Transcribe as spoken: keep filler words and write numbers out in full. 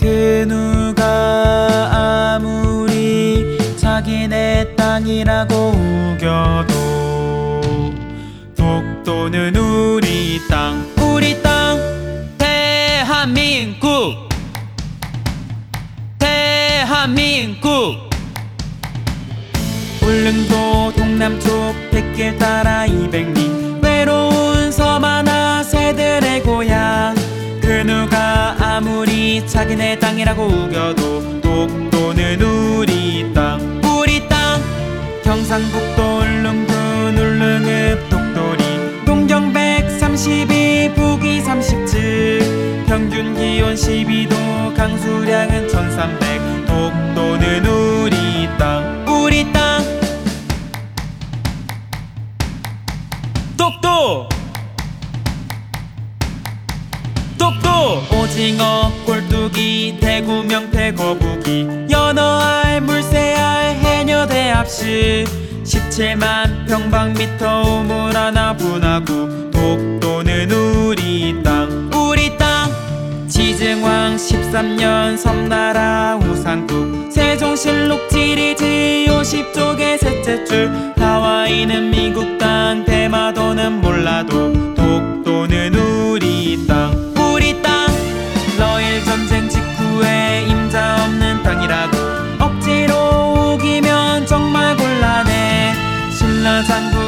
그 누가 아무리 자기네 땅이라고 우겨도 독도는 우리 땅, 우리 땅. 대한민국, 대한민국. 울릉도 동남쪽 백길 따라 이백 리 외로운 섬 하나 새들의 고향. 그 누가 아무리 자기네 땅이라고 우겨도 독도는 우리 땅, 우리 땅. 경상북도 울릉군 울릉읍 독도리 동경 백삼십이 북위 삼십칠 평균 기온 십이 도 강수량은 천삼백. 독도는 우리 땅, 우리 땅. 독도, 독도. 오징어, 꼴뚜기, 대구, 명태, 거북이, 연어알, 물새알, 해녀, 대합실 십칠만 평방미터 우물 하나 분화구. 독도는 우리 땅, 우리 땅. 지증왕 십삼 년 섬나라 우상국 세종실록 지리지 오십 쪽의 셋째 줄. 하와이는 미국 땅, 대마도는 몰라도 독도는 우리 땅, 우리 땅. 러일 전쟁 직후에 임자 없는 땅이라고 억지로 우기면 정말 곤란해. 신라장군